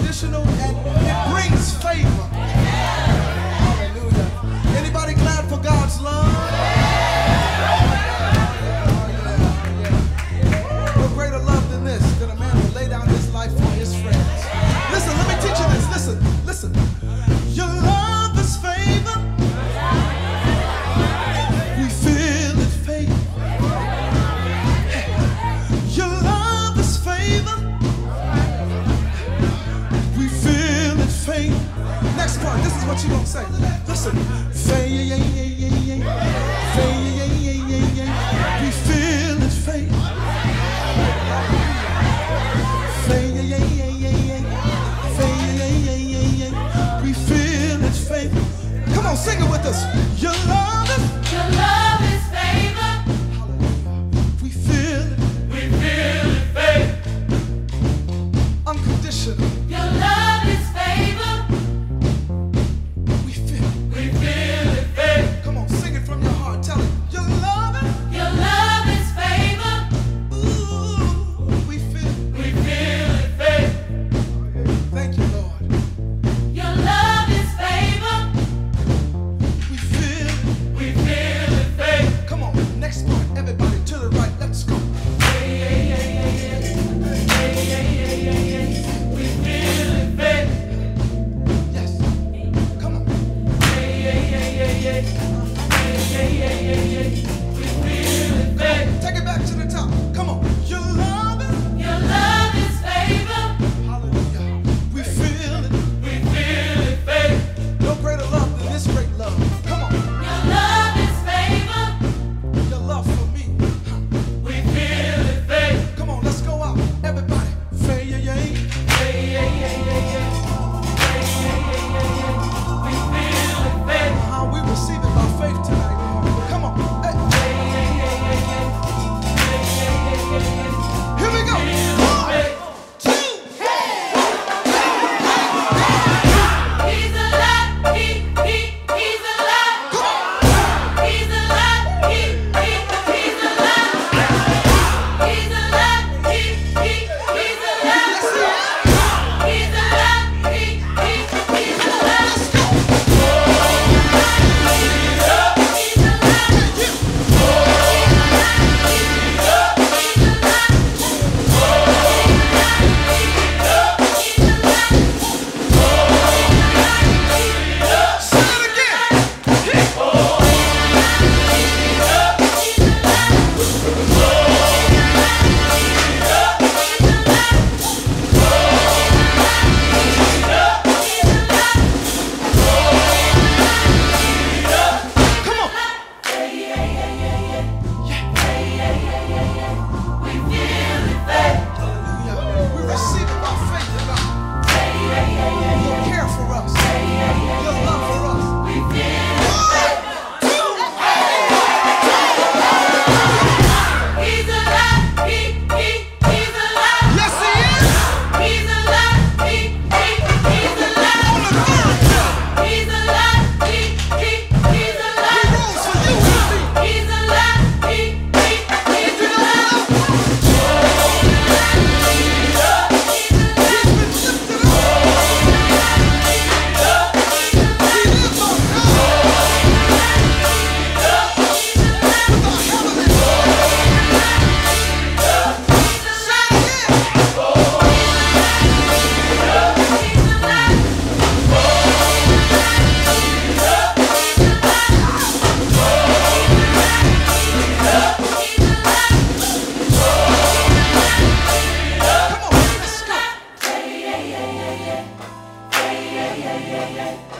unconditional and it brings favor. Hallelujah. Anybody glad for God's love? No greater love than this, that a man will lay down his life for his friends. Listen, let me teach you this. Listen. Your love is favor. We feel it favor. Your love is favor. We feel it favor. Next part, this is what you gonna say. Listen. Favor. We feel it favor. We feel its favor. Come on, sing it with us. Your love is favor. We feel it. We feel it favor. Unconditional. Your love is favor. We feel it. We feel it favor. Come on, sing it from your heart. Tell it. Your love is. Your love is favor. Ooh, we feel it. We feel it favor. Thank you, Lord. Your love is favor. We feel it. We feel it favor. Come on, next part. Everybody to the right. Let's go. We feel it favor. Yes. Come on. We feel it favor. Take it back to the top. Come on. Your love is. Your love is favor. Hallelujah. We feel it. We feel it favor. No greater love than this great love. Come on. Your love is favor. Your love for me. We feel it favor. Come on, let's go out. Everybody. Say yeah, yeah. We feel it favor. How we receive it by faith tonight. Come on. Hey. Here we go. 1, 2. He's alive. He's alive. He's alive. He's alive. He's alive. He's alive. He's alive. He's alive. Say it again. Come on. We feel it favor. Hallelujah. We receive it by faith, God. Your care for us. Your love for us. We feel it. 1, 2. He's alive. He's alive. Yes, he is. He's alive. He's alive. On the third time. He's alive. He's He alive. rose for you and me. He's alive. He's alive. He's been lifted up. He lives on high. With our heavenly Say it again. Come on, let's go.